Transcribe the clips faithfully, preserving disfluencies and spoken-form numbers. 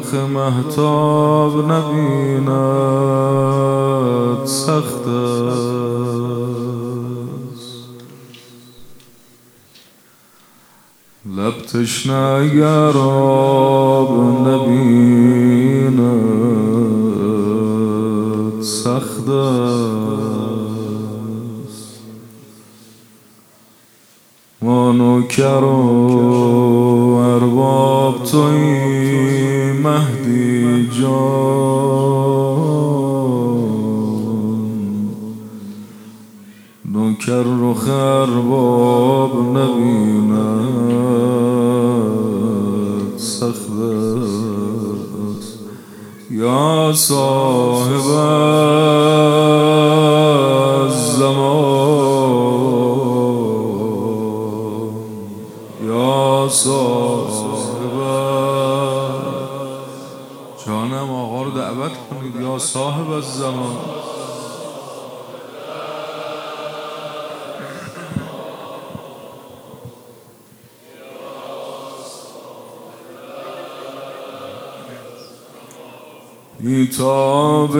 رخ مهتاب نبیند سخت است. لب تشنه اگر آب نبیند سخت است. ما نوکر و ارباب تویی مهدی جان، نوکر رخ ارباب نبیند سخت است. یا صاحب الزمان، یا صاحب جانم آقا رو دعوت کنید. یا صاحب الزمان، بیتاب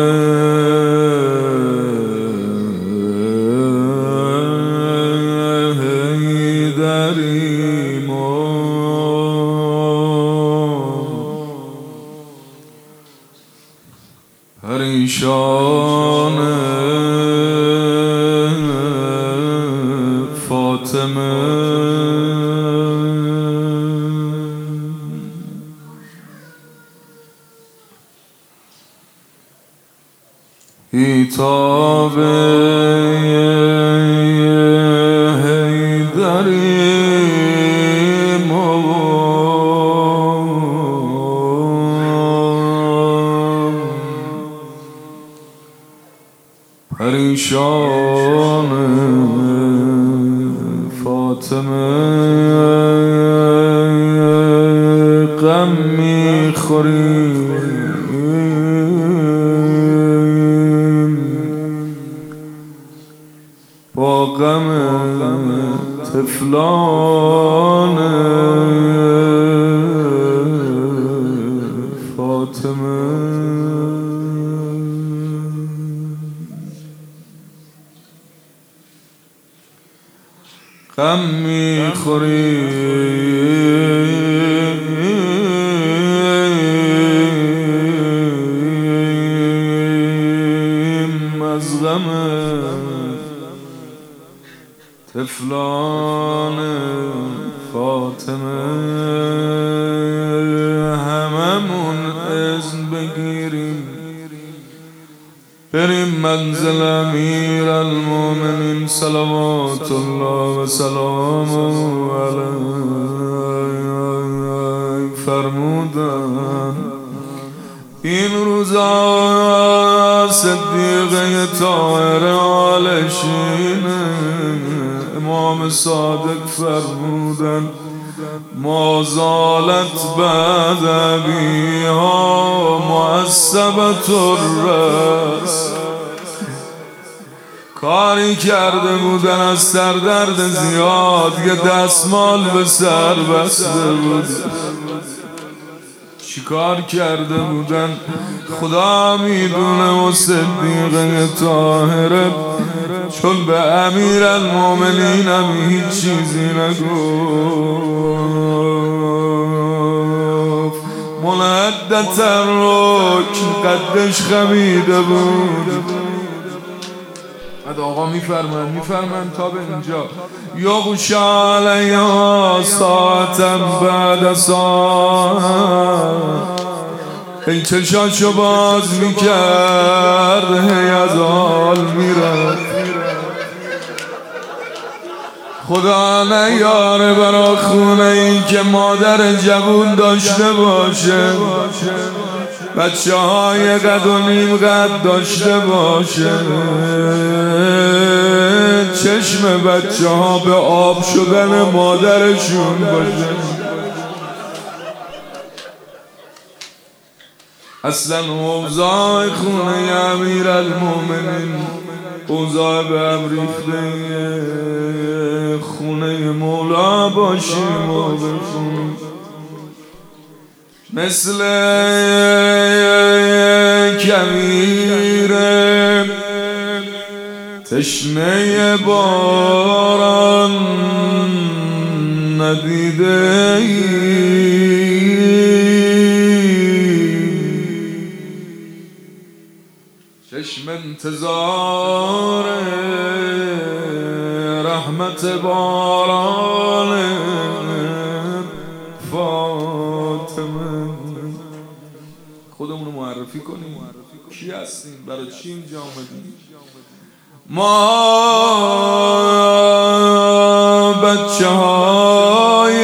حیدریم و پریشان فاطمه. بیتاب حیدریم و پریشان فاطمه. غم میخوریم با غم طفلان فاطمه. غم میخوریم از غم طفلان فاطمه. هممون اذن بگیریم بریم منزل امیر المومنین صلوات الله و سلامه علیه. فرمودن این روزا صدیقه طاهره آلشینه. امام صادق فرمودن ما زالت بعد ابیها معصبت الرأس. کاری کرده بودن از سردرد زیاد که دستمال به سر بسته بود. چیکار کرده بودن خدا میدونه. و صدیقه طاهره چون به امیر المومنین هم هیچ چیزی نگفت. منعدت الرکن قدش خمیده بود. بعد آقا میفرمند میفرمند تا به اینجا یغش علیها ساعتا بعد ساعت. این چشاشو باز میکرد هی از حال میرد. خدا نیاره برا خونه این که مادر جوون داشته باشه، بچه های قد و نیم قد داشته باشه، چشم بچه ها به آب شدن مادرشون باشه. اصلا اوضاع خونه امیر المومنین اوضاع به هم ریخته. خونه مولا باشیم و بخونیم. مثل کویر تشنه باران ندیده ای، چشم انتظار رحمت باران فاطمه. خودمونو معرفی کنیم، کی هستیم، برای چی اینجا آمدیم؟ ما بچه های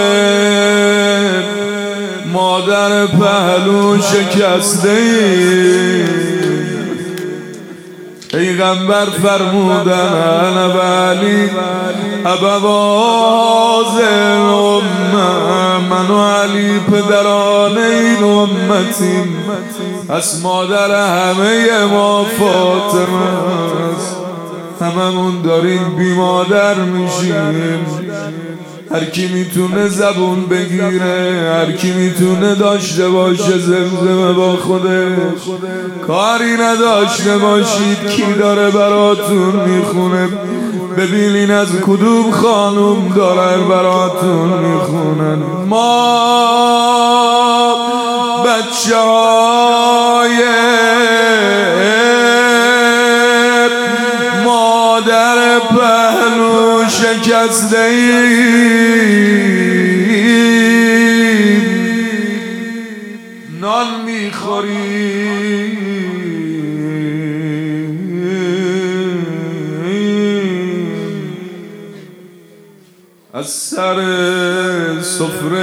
مادر پهلو شکسته ایم. پیغمبر فرمودن انا ولی ابواز الامه، من و علی پدران این امتیم، پس مادر همه ما فاطمه است. هممون داریم بی مادر میشیم. هر کی میتونه زبون بگیره، هر کی میتونه داشته باشه زمزمه با خودش، کاری نداشته باشید کی داره براتون میخونه. ببینین از کدوم خانوم دارن براتون میخونن. ما بچه های مادر پهلو شکسته ایم، نان میخوریم از سر سفره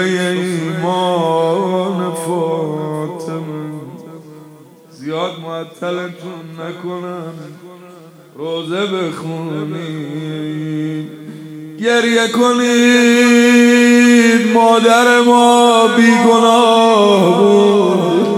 ایمان فاطمه. زیاد معطلتون نکنم، روزه بخونید، گریه کنید. مادر ما بیگناه بود.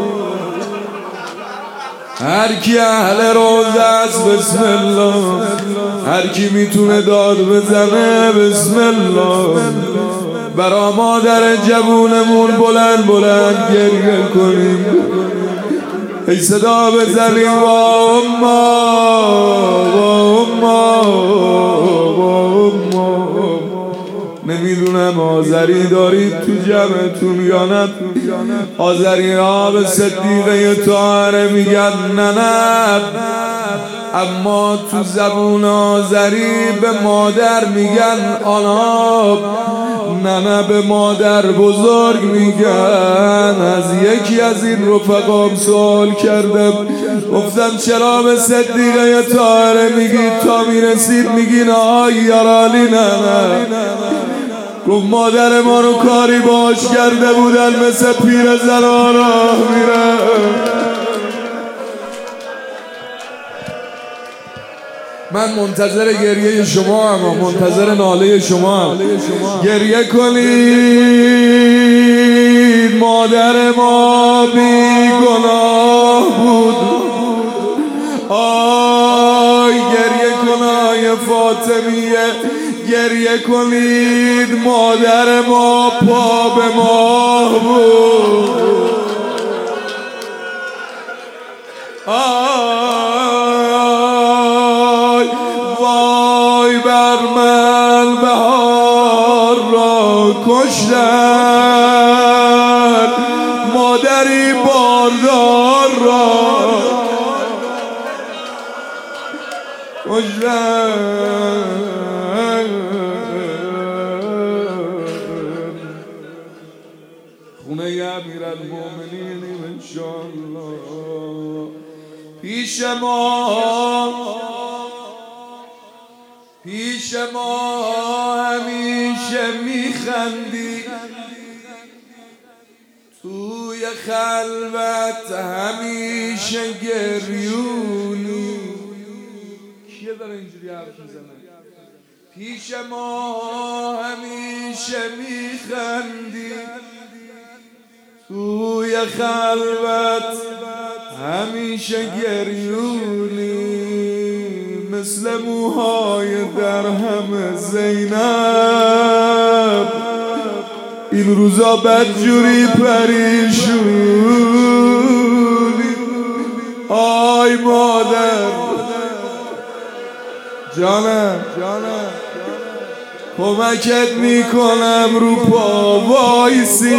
هر کی اهل روزه است بسم الله، هر کی میتونه داد بزنه بسم الله. برا مادر جوونمون بلند بلند گریه کنیم، ای صدا بزنیم با اما با اما با اما. نمیدونم آذری دارید تو جمعتون یا نه. آذری ها به صدیقه طاهره میگن نه نه، اما تو زبون آذری به مادر میگن آنا. ننه به مادر بزرگ میگن. از یکی از این رفقام سوال کردم، گفتم چرا به صدیقه طاهره میگی تا میرسید میگین آی یارالی ننه؟ گفت مادر ما رو کاری باش کرده بودن مثل پیر زنان راه میره. من منتظر گریه شما هم، منتظر ناله شما هم. گریه کنید، مادر ما بی گناه بود. آی گریه کنای فاطمیه، گریه کنید، مادر ما پا به ماه بود. آی وای بر من بهار را کشتن، مادری باردار را کشتن. خونه امیرالمومنینیم انشاءالله. پیش ما پیش ما همیشه میخندی، توی خلوت همیشه گریونی. کیه داره اینجوری حرف میزنه؟ پیش ما همیشه میخندی، توی خلوت همیشه گریونی. مثل موهای درهم زینب این روزا بدجوری پریشونی. آی مادر جانم کمکت میکنم رو پا وایسی.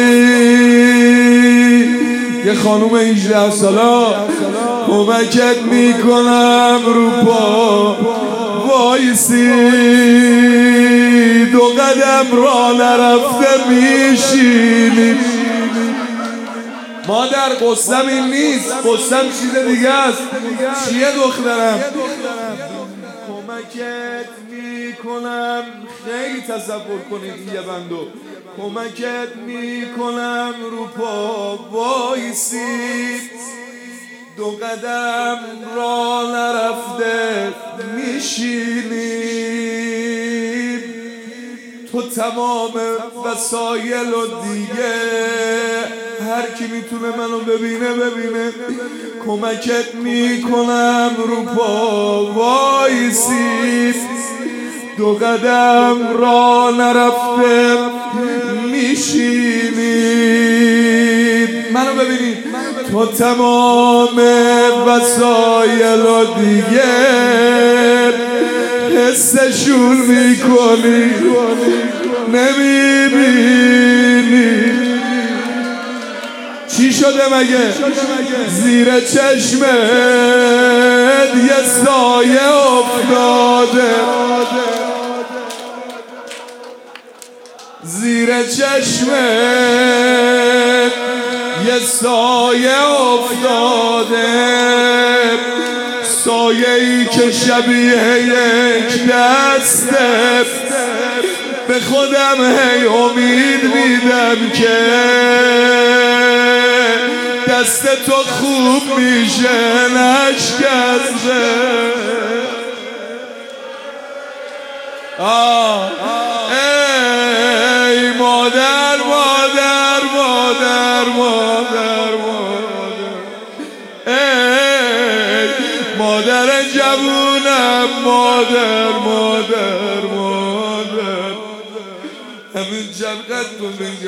یه خانوم هجده ساله کمکت میکنم رو پا وایسی. دو قدم را نرفته میشینی. مادر قصم این نیست، قصم چیز دیگه است. چیه دخترم؟ کمکت میکنم، خیلی تصور کنید یه بندو. کمکت میکنم رو پا وایسی. دو قدم را نرفته میشینی. تو تمام وسایل و دیگه هر کی میتونه منو ببینه ببینه. کمکت میکنم رو پا وایسی. دو قدم را نرفته میشینی. منو ببینید. تو تمام وسایل و دیگه حسشون میکنی نمیبینی. چی شده مگه؟ زیر چشمت یه سایه افتاده. زیر چشمت یه سایه افتاده. سایه ای که شبیه یک دسته. به خودم هی امید میدم که دست تو خوب میشه نشکسته. آه ای مادر مادر مادر مادر مادر ای مادر جوونم مادر مادر مادر. همین جبقت تو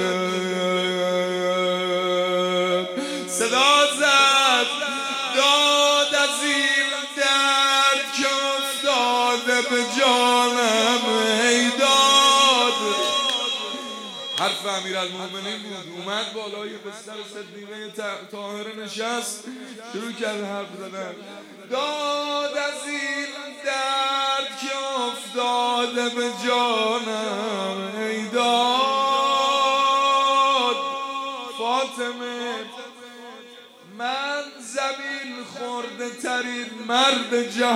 میگم. صدا زد داد از این درد که افتاده به جانم ای داد. حرف امیرالمومنین بود. اومد بالای بستر صدیقه طاهره نشست شروع کرد حرف زدن. داد از این درد که افتاده به جانم ای داد. فاطمه من زمین خورده ترین مرد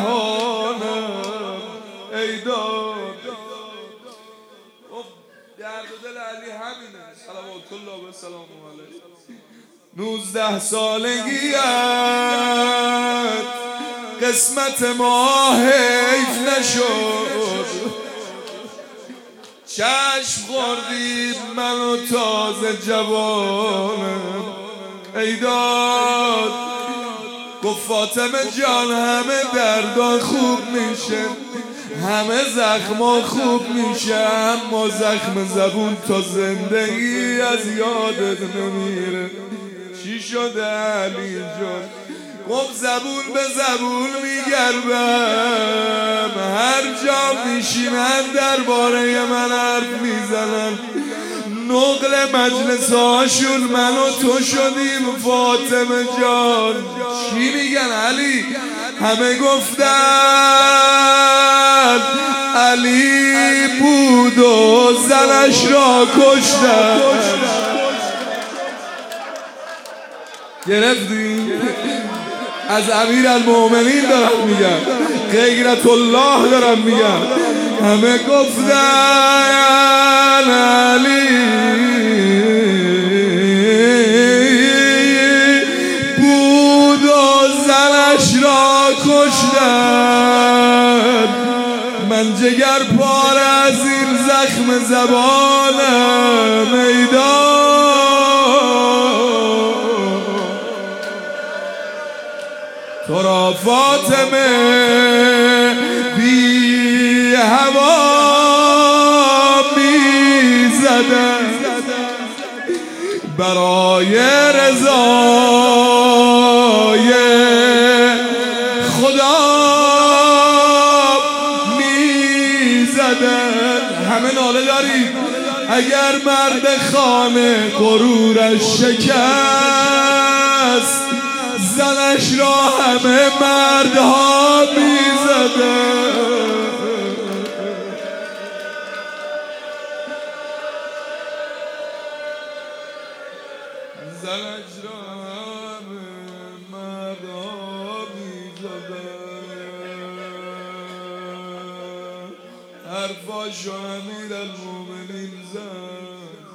جهانم ای داد. درد دل علی همینه صلوات الله و سلام علیه. نوزده سالگیت قسمت ما حیف نشد. چشم خوردی منو تازه جوانم ای داد. گفت فاطمه جان همه دردا خوب میشه، همه زخما خوب میشه، اما زخم زبون تا زندگی از یادت نمیره. چی شده علی جان؟ گفت زبون به زبون میگربم، هر جا میشینن درباره من حرف میزنن. نقل مجلس هاشون من و تو شدیم فاطمه جان. چی میگن علی؟ همه گفتن علی بود و زنش را کشتن. گرفتی؟ از امیرالمومنین دارم میگم، غیرت الله دارم میگم. همه گفتن علی بود و زنش را کشتن. من جگر پاره از این زخم زبانم ای داد. تو را فاطمه بی هوا می زدن. برای رضای خدا میزدن. همه ناله دارید اگر مرد خانه غرورش شکست، زنش را همه مردها میزدن. زنش را همه مردها میزدن. حرفاشو امیرالمومنین زد،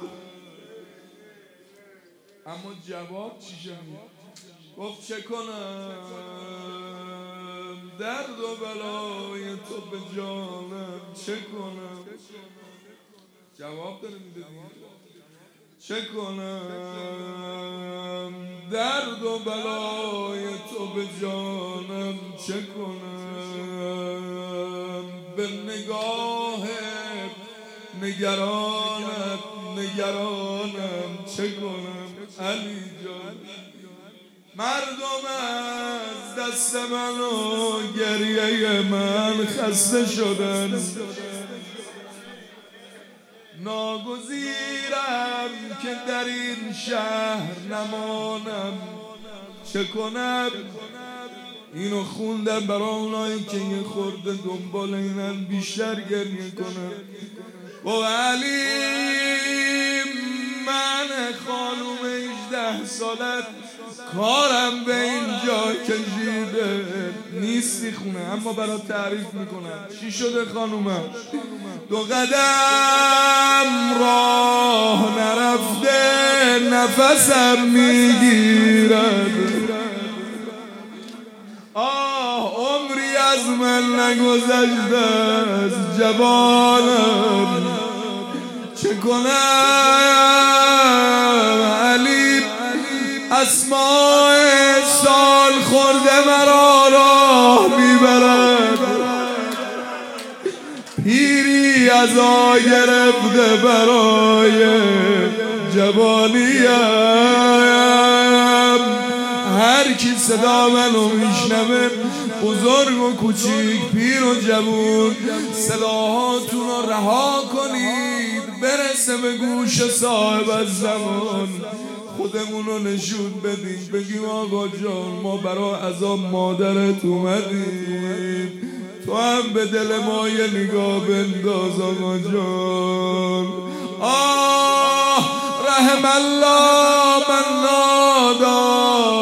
اما جواب چی شد؟ گفت چه کنم درد و بلای تو به جانم، چه کنم؟ جواب داره میده، چه کنم درد و بلای تو به جانم، چه کنم به نگاه نگرانت نگرانم، چه کنم علی جان؟ مردم از دست من و گریه من خسته شدن، ناگزیرم که در این شهر نمانم، چه کنم؟ اینو خوندم برای اونایی که یه خورده دنبال اینن بیشتر گریه کنم. با علی من خانوم هجده سالت کارم به اینجا کشیده، نیستی خونه اما برای تعریف میکنم. چی شده خانومم؟ دو قدم راه نرفته نفسم میگیرد، آه عمری از من نگذشته از جوانم، چه کنم علی اسماء سال خورده مرا راه میبرد، پیری ازا گرفته برای جوانیم. هر کی صدا منو میشنوه، بزرگ و کوچیک پیر و جوون، صداهاتون رو رها کنید برسه به گوش صاحب الزمان. خودمون رو نشون بدیم، بگیم آقا جان ما برای عذاب مادرت اومدیم، تو هم به دل ما یه نگاه بنداز آقا جان. آه رحم الله من نادا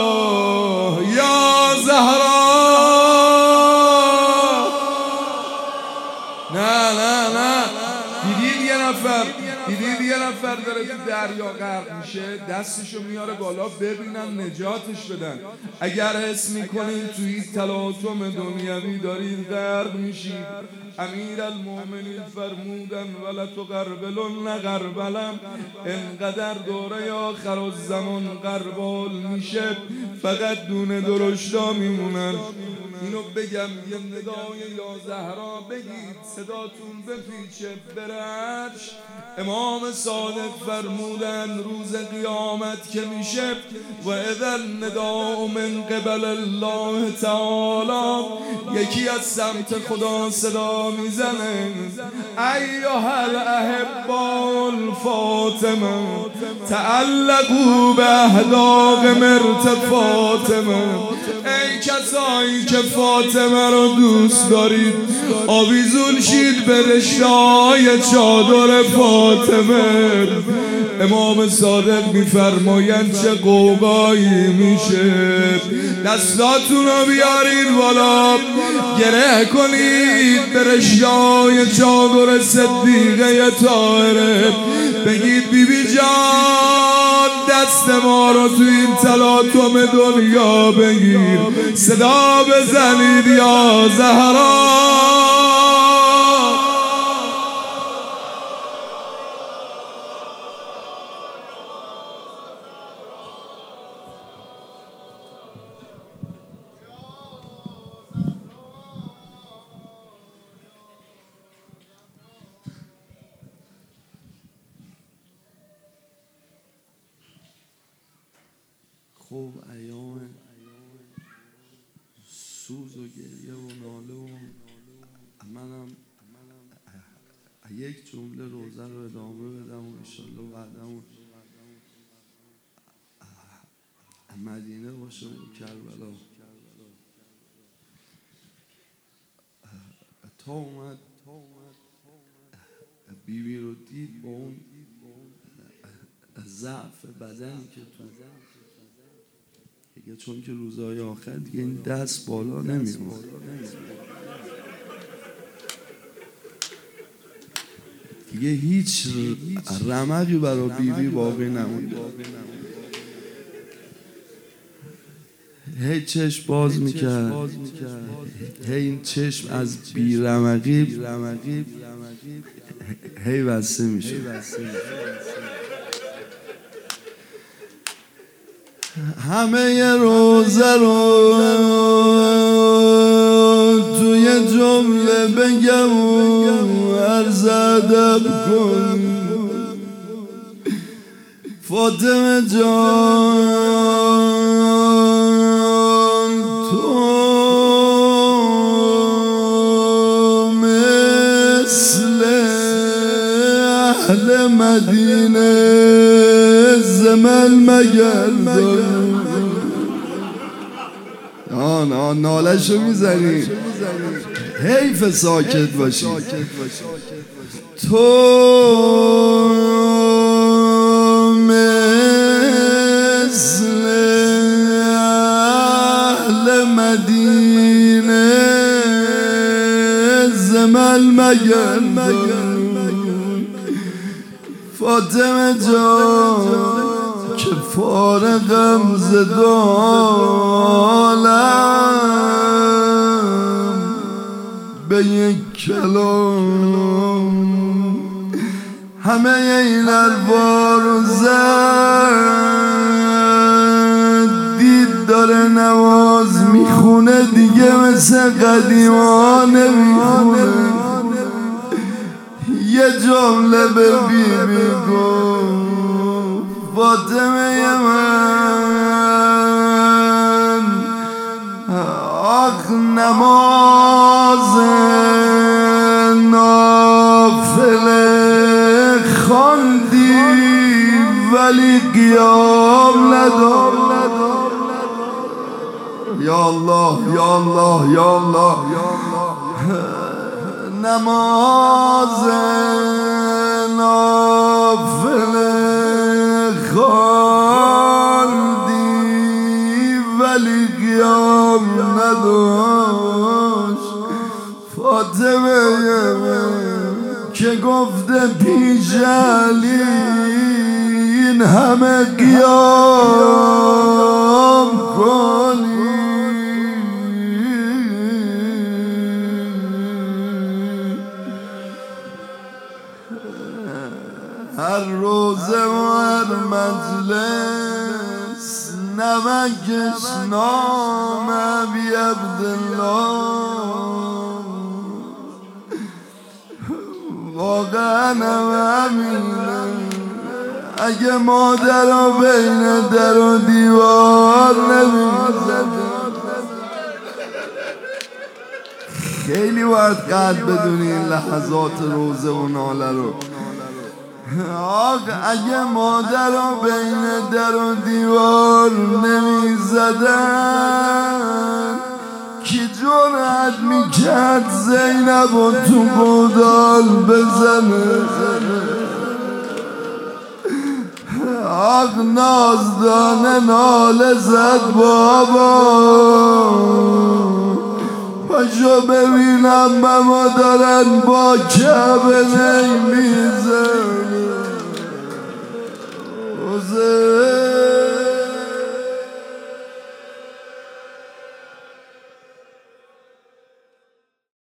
یا زهرا. نه نه نه دیدید یه نفر دیدید یه نفر داره تو دریا غرق میشه، دستشو میاره بالا ببینن نجاتش بدن. اگر حس میکنین توی تلاطم دنیوی دارید غرق میشید، امیرالمومنین فرمودن ولا تغربلن غربلم، انقدر دوره آخر الزمان غربال میشه فقط دونه درشتا میمونن. اینو بگم یه ندای یا زهرا بگید صداتون بپیچه برش. امام صادق فرمودن روز قیامت که میشه و اذا النداء من قبل الله تعالی، یکی از سمت خدا صدا میزنه ایها الاحباء الفاطمه تعلقوا به احداق مرت فاطمه. ای کسایی که فاطمه رو دوست دارید آویزون شید به رشته‌های چادر فاطمه. امام صادق میفرمایند چه قوقایی میشه. دستاتون رو بیارید بالا، گره کنید به رشته‌های چادر صدیقه طاهره، بگید بی بی جان دست ما رو تو این تلاطم دنیا بگیر، صدا بزنید یا زهرا. خب ایام سوز و گریه و ناله و منم یک جمله روزه رو ادامه بدم و انشالله بعدم مدینه باشه و کربلا. تا اومد بیبی رو دید با اون ضعف بدنی که تو دیگه، چون که روزهای آخر دیگه این دست بالا نمیره، دیگه هیچ رمقی برای بیبی باقی نمونده. هی چشم باز میکرد، هی این چشم از بیرمقی هی بسته میشه. همه ی روزه رو توی جمله بگم و عرض ادب کن. فاطمه جان تو مثل اهل مدینه زمن مگردان. آن آن نالشو میزنی، حیف ساکت باشی. تو مثل اهل مدینه زمن مگردان. فاطمه جان که فارغم ز عالم به یک کلام، همه این اربار و زد دید داره نماز میخونه، دیگه مثل قدیما نمیخونه. یه جمله به بیبی گفت فاطمه من، آخ نماز نافله خواندی ولی قیام ندار. یا الله یا الله یا الله. نماز نافله خواندی ولی قیام نداشت. فاطمه که گفته پیش علی این همه قیام کنی. هر روزه و هر مجلس نمکش نام ابی عبدالله. واقعا همینه، اگه مادر رو بین در و دیوار نمیزده. خیلی باید قدر بدونی این لحظات روزه و ناله رو. آق اگه مادر رو بین در و دیوار نمی زدن، کی جرأت میکرد زینب رو تو گودال بزنه؟ آق نازدانه ناله زد بابا، پاشو ببینم به ما دارن با کعبه نمیزن.